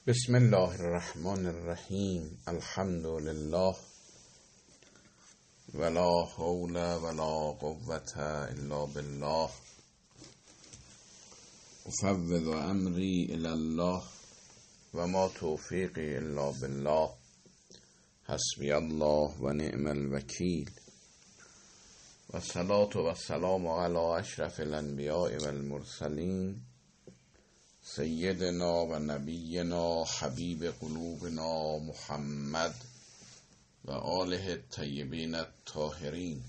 بسم الله الرحمن الرحیم. الحمد لله ولا حول ولا قوة الا بالله. افوض امری الی الله و ما توفیقی الا بالله. حسبی الله و نعم الوکیل. و الصلاة و السلام علی اشرف الانبیاء و المرسلین سیدنا و نبینا حبیب قلوبنا محمد و آله الطیبین الطاهرین،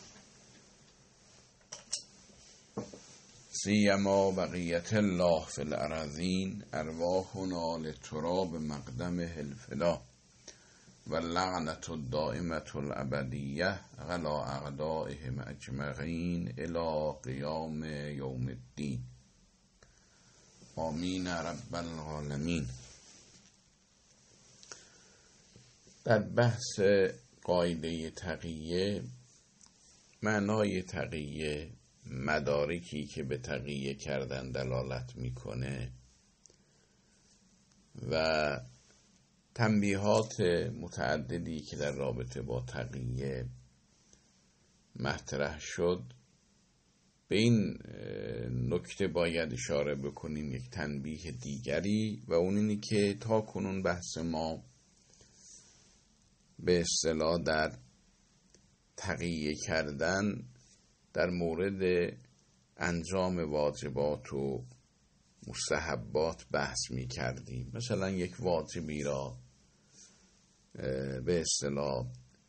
سیما بقیت الله فی الارضین. ارواحنا لتراب مقدمه الفدا و لعنت الدائمة الابدیه علی اعدائهم اجمعین الی قیام یوم الدین. آمین رب العالمین. در بحث قاعده تقیه، معنای تقیه، مدارکی که به تقیه کردن دلالت میکنه و تنبیهات متعددی که در رابطه با تقیه مطرح شد، به این نکته باید اشاره بکنیم یک تنبیه دیگری، و اون اینی که تا کنون بحث ما به اصطلاح در تقیه کردن در مورد انجام واجبات و مستحبات بحث می کردیم. مثلا یک واجبی را به اصطلاح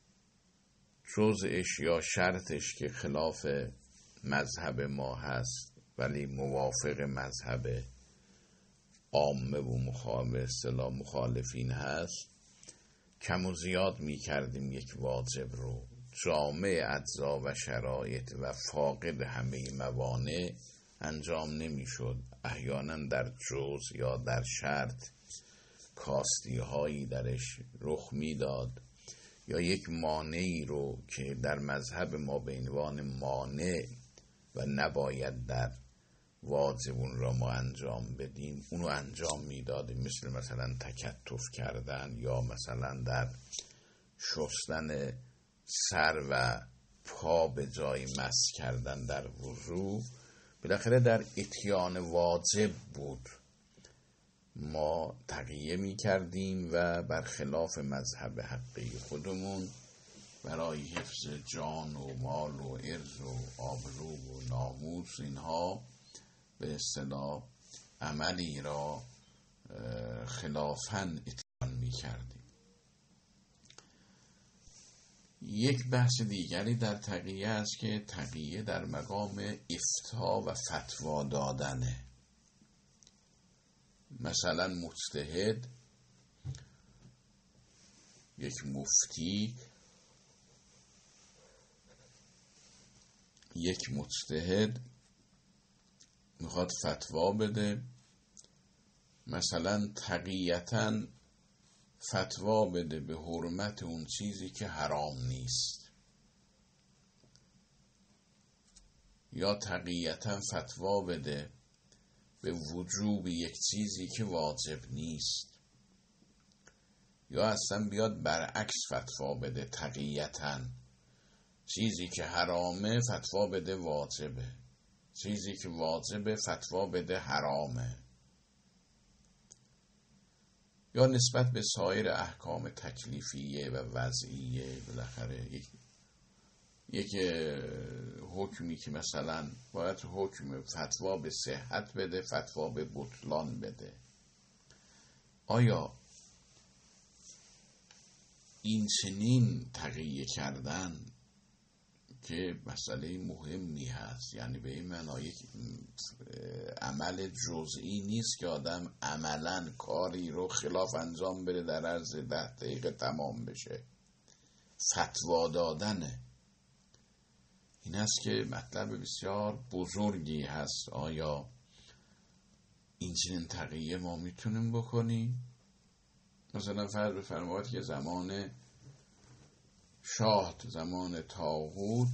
جزءش یا شرطش که خلاف مذهب ما هست ولی موافق مذهب عامه و مخالفین هست، کم و زیاد می کردیم یک واجب رو جامع اجزا و شرایط و فاقد همه موانع انجام نمی شد. احیانا در جز یا در شرط کاستی هایی درش رخ می داد، یا یک مانعی رو که در مذهب ما به عنوان مانع و نباید در واجبون را ما انجام بدیم اونو انجام میدادیم، مثلا تکتف کردن یا مثلا در شستن سر و پا به جای مس کردن در وضو. بالاخره در اتیان واجب بود ما تقیه می کردیم و برخلاف مذهب حقی خودمون برای حفظ جان و مال و عرض و آبرو و ناموس اینها به اصطلاح عملی را خلافاً اتیان می کردیم. یک بحث دیگری در تقیه است که تقیه در مقام افتاء و فتوا دادنه. مثلا مجتهد، یک مفتی، یک مجتهد میخواد فتوا بده، مثلا تقیتاً فتوا بده به حرمت اون چیزی که حرام نیست، یا تقیتاً فتوا بده به وجوب یک چیزی که واجب نیست، یا اصلا بیاد برعکس فتوا بده، تقیتاً چیزی که حرامه فتوا بده واجبه، چیزی که واجبه فتوا بده حرامه، یا نسبت به سایر احکام تکلیفیه و وضعیه. بالاخره یک حکمی که مثلا باید حکم فتوا به صحت بده، فتوا به بطلان بده. آیا این چنین تقیه کردن که مسئله مهمی هست، یعنی به این معنا یک عمل جزئی نیست که آدم عملاً کاری رو خلاف انجام بده در عرض 10 دقیقه تمام بشه، فتوا دادنه. این است که مطلب بسیار بزرگی هست. آیا این چنین تقیه ما میتونیم بکنیم؟ مثلا فرض بفرمایید که زمان شاه، زمان طاغوت،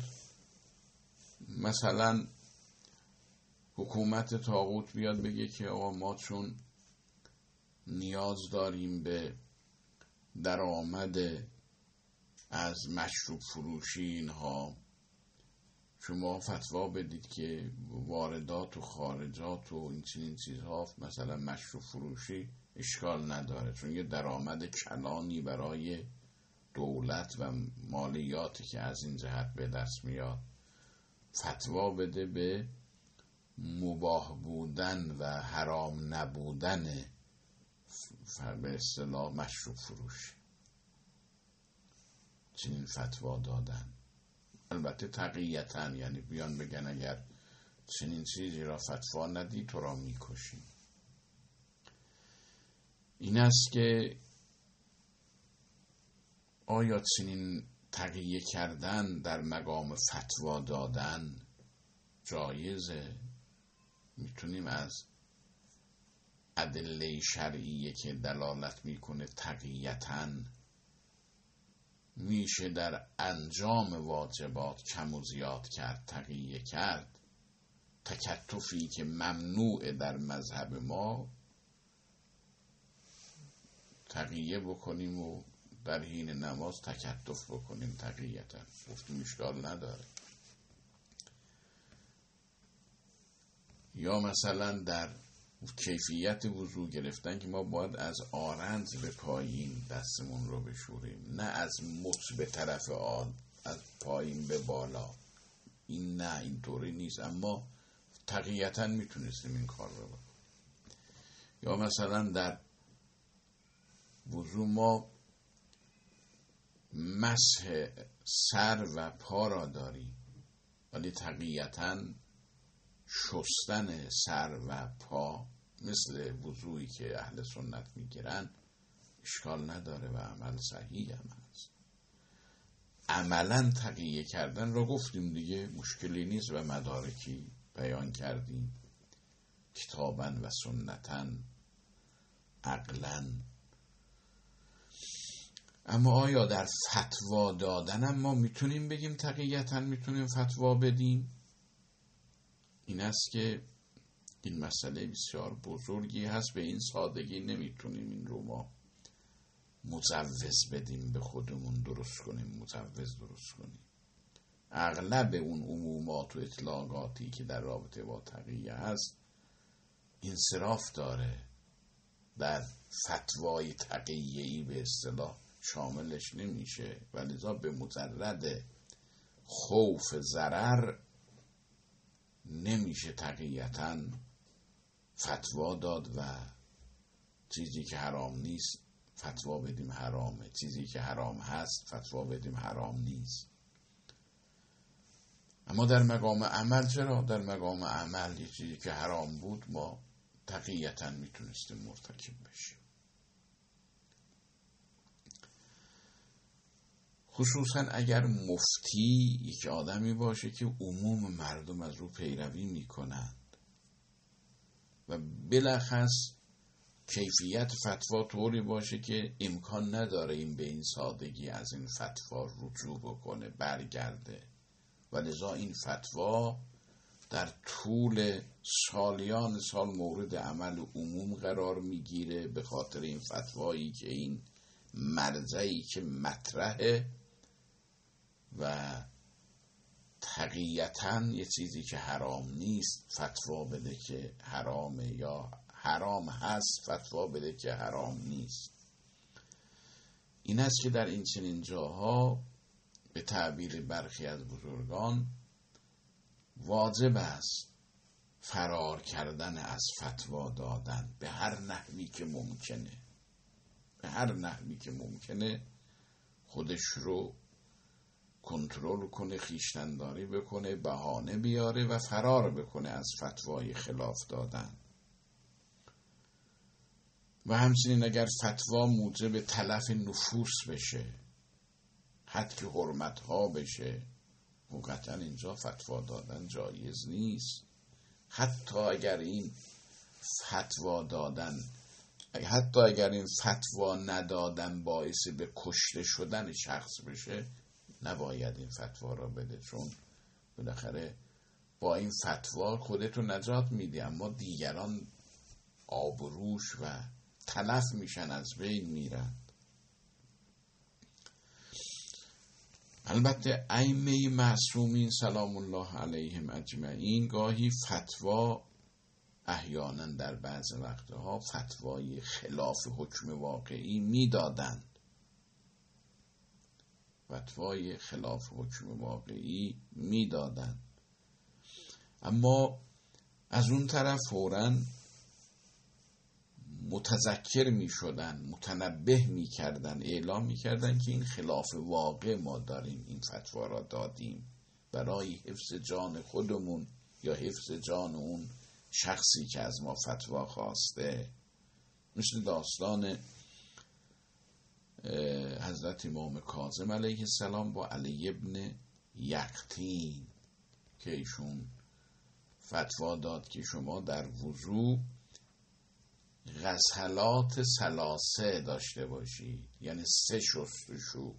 مثلا حکومت طاغوت بیاد بگه که آقا ما چون نیاز داریم به درآمد از مشروب فروشی اینها، شما فتوا بدید که واردات و خارجات و این چنین چیزها مثلا مشروب فروشی اشکال نداره، چون یه درآمد کلانی برای دولت و مالیاتی که از این جهت به دست میاد. فتوا بده به مباح بودن و حرام نبودن به اصطلاح مشروب فروشی. چنین فتوا دادن، البته تقییتاً، یعنی بیان بگن اگر چنین چیزی را فتوا ندی تو را میکشیم. این است که آیا چنین تقیه کردن در مقام فتوا دادن جایزه؟ میتونیم از ادله شرعیه که دلالت میکنه تقییتاً میشه در انجام واجبات کم و زیاد کرد، تقیه کرد. تکتفی که ممنوع در مذهب ما تقیه بکنیم و در حین نماز تکتف بکنیم تقییتا، گفتیم اشکال نداره. یا مثلا در کیفیت وضو گرفتن که ما باید از آرنج به پایین دستمون رو بشوریم، نه از مچ به طرف آن، از پایین به بالا. این نه، اینطوری نیست، اما تقییتا میتونستیم این کار رو بکنیم. یا مثلا در وضو ما مسح سر و پا را داریم، ولی تقییتا شستن سر و پا مثل وضوعی که اهل سنت میگیرن اشکال نداره و عمل صحیح هم هست. عملا تقیه کردن را گفتیم دیگه، مشکلی نیست و مدارکی بیان کردیم، کتاباً و سنتاً، عقلاً. اما آیا در فتوا دادن هم ما میتونیم بگیم تقییتاً میتونیم فتوا بدیم؟ این است که این مسئله بسیار بزرگی هست، به این سادگی نمیتونیم این رو ما مجوز بدیم به خودمون درست کنیم، مجوز درست کنیم. اغلب اون عمومات و اطلاقاتی که در رابطه با تقیه هست انصراف داره، در فتوای تقیه‌ای به اصطلاح شاملش نمیشه، ولذا به مجرد خوف ضرر نمیشه تقییتاً فتوا داد و چیزی که حرام نیست فتوا بدیم حرامه، چیزی که حرام هست فتوا بدیم حرام نیست. اما در مقام عمل چرا؟ در مقام عمل یه چیزی که حرام بود ما تقییتاً میتونستیم مرتکب بشیم. خصوصا اگر مفتی یک آدمی باشه که عموم مردم از او پیروی میکنند و بلخص کیفیت فتوا طوری باشه که امکان نداره این به این سادگی از این فتوا رجوع بکنه، برگرده، و لذا این فتوا در طول سالیان سال مورد عمل عموم قرار میگیره به خاطر این فتوایی که این مرجعی که مطرحه و تقییتاً یه چیزی که حرام نیست فتوا بده که حرامه، یا حرام هست فتوا بده که حرام نیست. این است که در این چنین جاها به تعبیر برخی از بزرگان واجب است فرار کردن از فتوا دادن به هر نحوی که ممکنه، به هر نحوی که ممکنه خودش رو کنترل کنه، خویشتن‌داری بکنه، بهانه بیاره و فرار بکنه از فتوای خلاف دادن. و همچنین اگر فتوا موجب تلف نفوس بشه، حتی که حرمتها بشه، قطعا اینجا فتوا دادن جایز نیست. حتی اگر این فتوا دادن، حتی اگر این فتوا ندادن باعث به کشته شدن شخص بشه، نباید این فتوا را بده، چون بالاخره با این فتوا خودتو نجات میدی، اما دیگران آبروش و تلف میشن، از بین میرن. البته ائمه معصومین سلام الله علیهم اجمعین گاهی فتوا، احیانا در بعض وقتها فتوای خلاف حکم واقعی میدادند، فتوای خلاف حکم واقعی میدادند، اما از اون طرف فوراً متذکر می شدن، متنبه می کردن، اعلام می کردن که این خلاف واقع ما داریم این فتوا را دادیم برای حفظ جان خودمون یا حفظ جان اون شخصی که از ما فتوا خواسته. مثل داستان حضرت امام کاظم علیه السلام با علی ابن یقطین که ایشون فتوا داد که شما در وضو غسلات ثلاثه داشته باشید، یعنی 3 شستشو،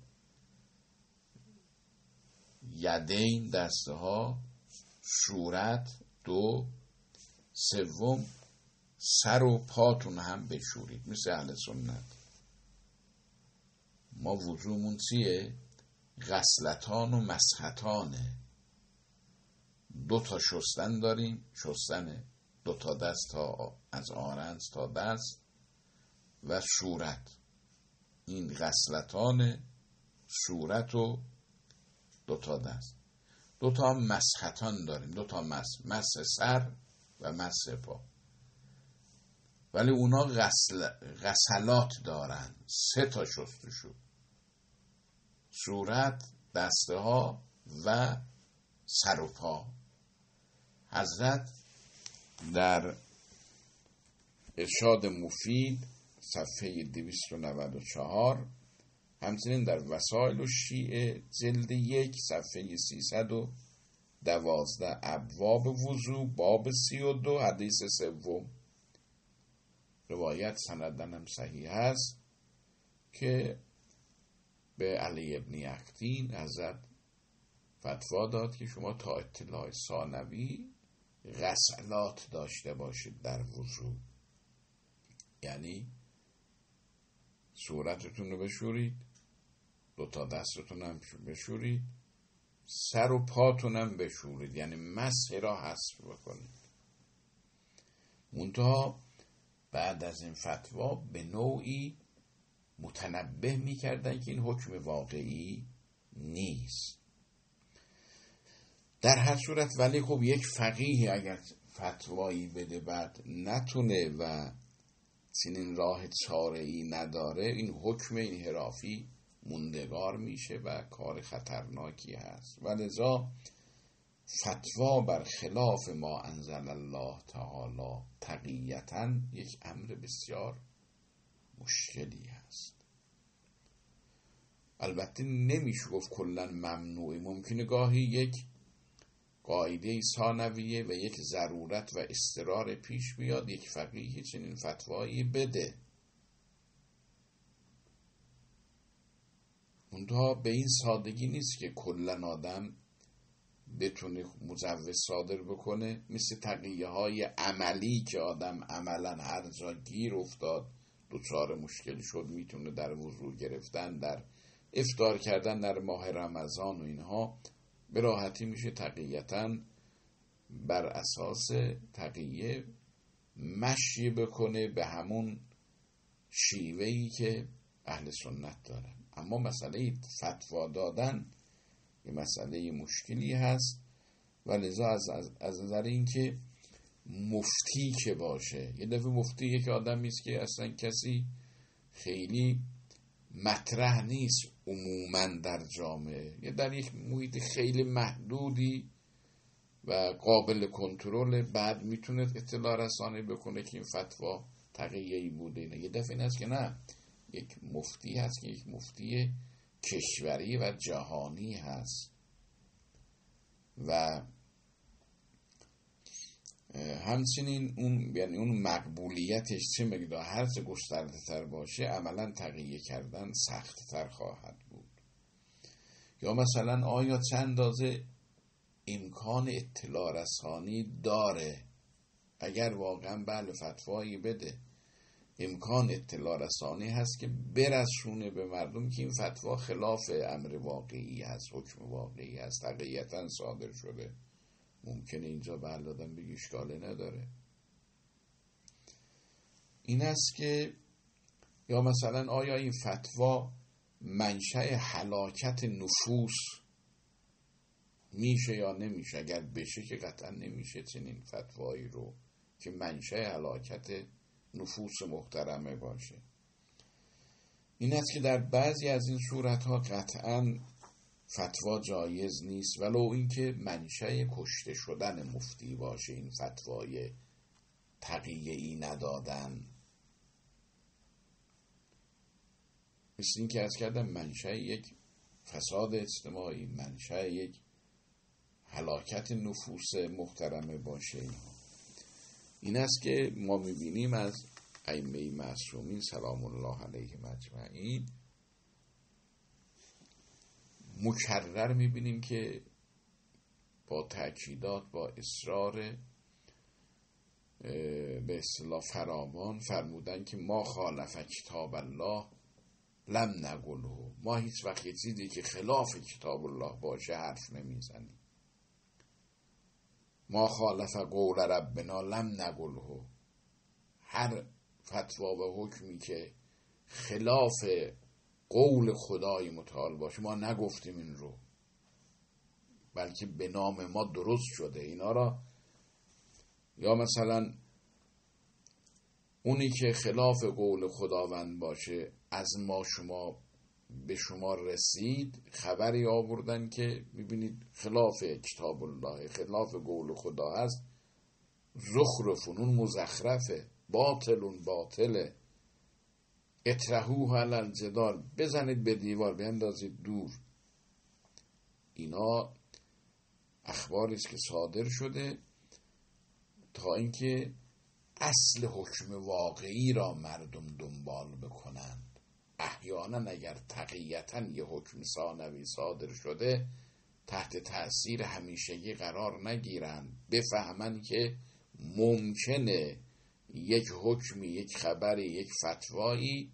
یدین دسته ها، صورت 2، سوم سر و پاتون هم بشورید. مثل اهل سنت ما وضومون چیه؟ غسلتان و مسحتانه. 2 تا شستن داریم، شستن 2 تا دست تا از آرنج تا دست و صورت، این غسلتان صورت و 2 تا دست. 2 تا مسحتان داریم، 2 تا مسح سر و مسح پا، ولی اونا غسلات دارن. 3 تا شستشو، صورت، دسته ها و سر و پا. حضرت در ارشاد مفید صفحه 294، همچنین در وسائل الشیعه جلد 1 صفحه 312 ابواب وضو باب 32 حدیث 3، روایت سندن هم صحیح است که به علی ابن یقطین حضرت فتوا داد که شما تا اطلاع ثانوی غسلات داشته باشید در وضو، یعنی صورتتون رو بشورید، 2 تا دستتون هم بشورید، سر و پاتون هم بشورید، یعنی مسح را حذف بکنید. منتها بعد از این فتوا به نوعی متنبه می‌کردن که این حکم واقعی نیست. در هر صورت ولی خب یک فقیه اگر فتوایی بده بعد نتونه و چنین راه چاره‌ای نداره، این حکم انحرافی موندگار میشه و کار خطرناکی هست. ولذا فتوا بر خلاف ما انزل الله تعالی تقیةً یک امر بسیار مشکلی هست. البته نمیشه گفت کلا ممنوعه، ممکنه گاهی یک قاعده ثانویه و یک ضرورت و اضطرار پیش بیاد، یک فقیه چنین فتوایی بده. منتها به این سادگی نیست که کلا آدم بتونه مجوز صادر بکنه، مثل تقیه های عملی که آدم عملا هر جا گیر افتاد دچار مشکل شد میتونه در وضو گرفتن، در افطار کردن در ماه رمضان و اینها به راحتی میشه تقیةً بر اساس تقیه مشی بکنه به همون شیوهی که اهل سنت دارن. اما مسئله فتوا دادن یه مسئله مشکلی هست و لذا از نظر این که مفتی که باشه، یه دفعه مفتی یک آدمی است که اصلا کسی خیلی مطرح نیست عموما در جامعه، یا در یک محیط خیلی محدودی و قابل کنترل، بعد میتونه اطلاع رسانی بکنه که این فتوا تقیه‌ای بوده. نه، یه دفعه این هست که نه، یک مفتی هست که یک مفتی کشوری و جهانی هست و همچنین اون مقبولیتش چه مقدار هر چه گسترده تر باشه عملا تقیه کردن سخت تر خواهد بود. یا مثلا آیا چند اندازه امکان اطلاع رسانی داره؟ اگر واقعا بله فتوایی بده امکان اطلاع رسانی هست که برسونه به مردم که این فتوا خلاف امر واقعی هست، حکم واقعی هست، تقییتا صادر شده. ممکنه اینجا به دادن بگی اشکالی نداره. این است که یا مثلا آیا این فتوا منشأ هلاکت نفوس میشه یا نمیشه؟ اگر بشه که قطعا نمیشه چنین فتوایی رو که منشأ هلاکت نفوس محترمه باشه. این است که در بعضی از این صورتها قطعا فتوا جایز نیست، ولو اینکه منشأ کشته شدن مفتی باشه این فتوای تقیه‌ای ندادن. مثل این که از کردم منشأ یک فساد اجتماعی، منشأ یک هلاکت نفوس محترمه باشه. این است که ما میبینیم از ائمه معصومین سلام الله علیهم اجمعین مکرر میبینیم که با تأکیدات، با اصرار به اصطلاح فراوان فرمودن که ما خالف کتاب الله لم نقله، ما هیچ وقت یه چیزی که خلاف کتاب الله باشه حرف نمیزنیم. ما خالف قول ربنا لم نقله، هر فتوا و حکمی که خلاف قول خدای متعال باشه ما نگفتیم این رو، بلکه به نام ما درست شده اینا را. یا مثلا اونی که خلاف قول خداوند باشه از ما شما به شما رسید، خبری آوردن که میبینید خلاف کتاب الله، خلاف قول خدا هست، زخرفون، اون مزخرفه، باطلون باطله، اطرحوه علی الجدار، بزنید به دیوار، بیندازید دور. اینا اخباری است که صادر شده تا اینکه اصل حکم واقعی را مردم دنبال بکنند. احیانا اگر تقییتا یه حکم ثانوی صادر شده تحت تأثیر همیشگی قرار نگیرند، بفهمند که ممکنه یک حکمی، یک خبری، یک فتوایی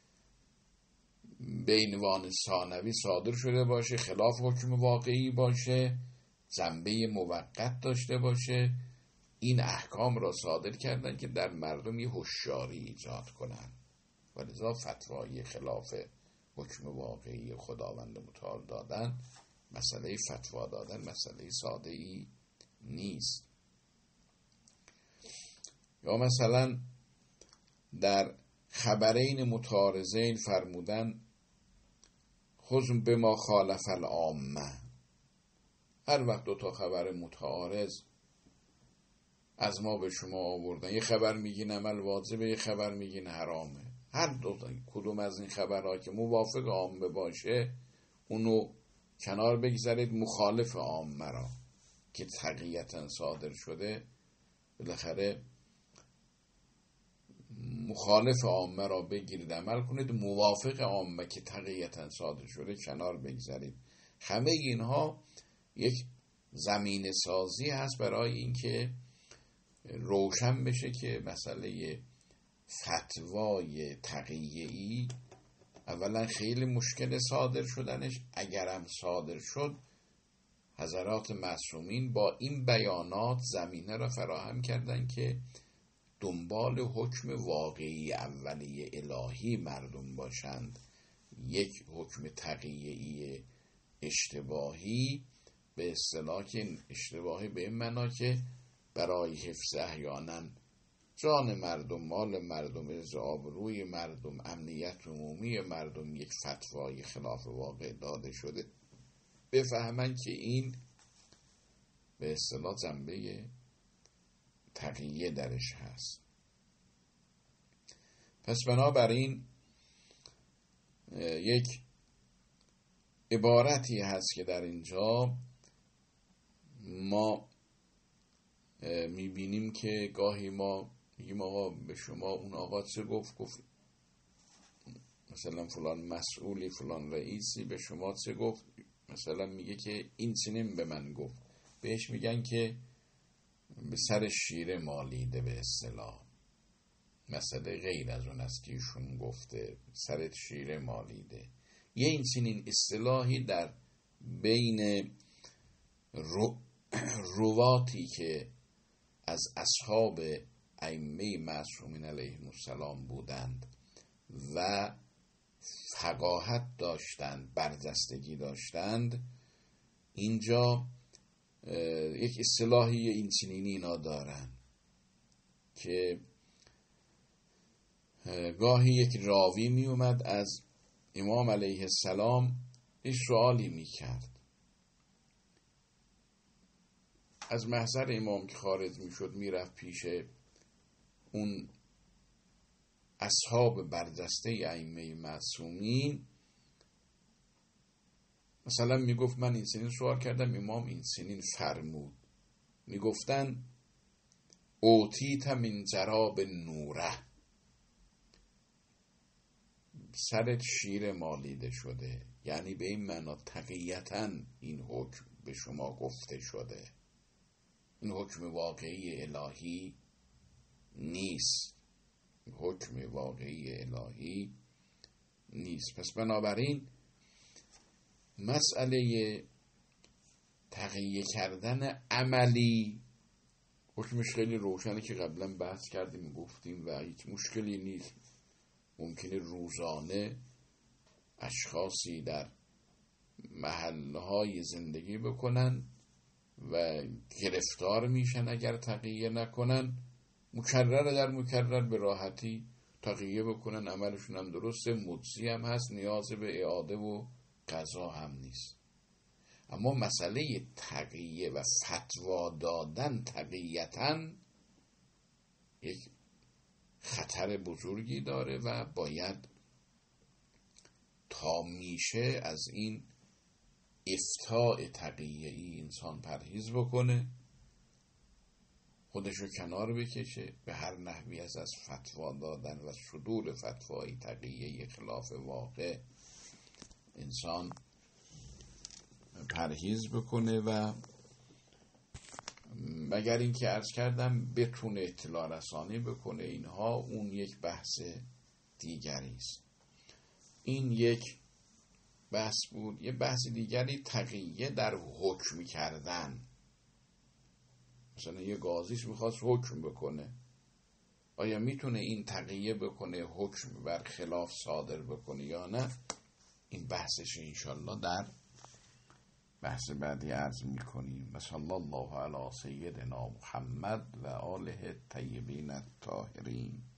به عنوان ثانوی صادر شده باشه، خلاف حکم واقعی باشه، جنبه موقت داشته باشه. این احکام را صادر کردن که در مردم یه هوشیاری ایجاد کنن، و لذا فتوای خلاف حکم واقعی خداوند متعال دادن، مسئله فتوا دادن مسئله ساده ای نیست. یا مثلا در خبرین متعارضین فرمودن خذ بما خالف العامه. هر وقت دو تا خبر متعارض از ما به شما آوردن، یه خبر میگین عمل واجبه، یه خبر میگین حرامه، هر دو کدوم از این خبرها که موافق عامه باشه اونو کنار بگذارید، مخالف عامه را که تقییتا صادر شده بالاخره مخالف عامه را بگیرید عمل کنید، موافق عامه که تقییتا صادر شده کنار بگذارید. همه اینها یک زمین سازی هست برای اینکه روشن بشه که مسئله فتوای تقیه‌ای اولا خیلی مشکل صادر شدنش، اگرم صادر شد حضرات معصومین با این بیانات زمینه را فراهم کردن که دنبال حکم واقعی اولیه الهی مردم باشند. یک حکم تقیه‌ای اشتباهی به اصطلاح که اشتباهی به این معنا که برای حفظ احیانا جان مردم، مال مردم، عز آبروی مردم، امنیت عمومی مردم یک فتوای خلاف واقع داده شده، بفهمن که این به اصطلاح جنبه تقیه درش هست. پس بنابراین یک عبارتی هست که در اینجا ما میبینیم که گاهی ما میگیم آقا به شما اون آقا چه گفت مثلا فلان مسئولی فلان رئیسی به شما چه گفت، مثلا میگه که این چنین به من گفت، بهش میگن که به سر شیره مالیده به اصطلاح. مسئله غیر از اون است که ایشون گفته سرت شیر مالیده. یه این چنین اصطلاحی در بین رواتی که از اصحاب ائمه معصومین علیهم السلام بودند و فقاهت داشتند، برجستگی داشتند، اینجا یک اصطلاحی این چنینی اینا دارن که گاهی یک راوی می اومد از امام علیه السلام یک سوالی می کرد، از محضر امام که خارج می شد می رفت پیش اون اصحاب برجسته ائمه معصومین، مثلا می گفت من این سنین سوال کردم امام این سنین فرمود، می گفتن اوتیت من جراب نوره، سرت شیر مالیده شده، یعنی به این معنا تقییتاً این حکم به شما گفته شده، این حکم واقعی الهی نیست، حکم واقعی الهی نیست. پس بنابراین مسئله تقیه کردن عملی حکمش خیلی روشنه که قبلا بحث کردیم گفتیم و هیچ مشکلی نیست. ممکنه روزانه اشخاصی در محلهای زندگی بکنن و گرفتار میشن اگر تقیه نکنن، مکرر در مکرر به راحتی تقیه بکنن، عملشون هم درسته، مجزی هم هست، نیاز به اعاده و قضا هم نیست. اما مسئله تقیه و فتوا دادن تقییتاً یک خطر بزرگی داره و باید تا میشه از این افتاء تقیه‌ای انسان پرهیز بکنه، خودشو کنار بکشه، به هر نحوی از فتوا دادن و صدور فتوای تقیه‌ای خلاف واقع انسان پرهیز بکنه و مگر اینکه عرض کردم بتونه اطلاع رسانی بکنه، اینها اون یک بحث دیگری است. این یک بحث بود. یه بحث دیگری تقیه در حکم کردن. مثلا یه قاضیش میخواست حکم بکنه، آیا میتونه این تقیه بکنه حکم بر خلاف صادر بکنه یا نه؟ این بحثش انشالله در بحث بعدی عرض میکنیم. و صلی الله علی سیدنا محمد و آله الطیبین الطاهرین.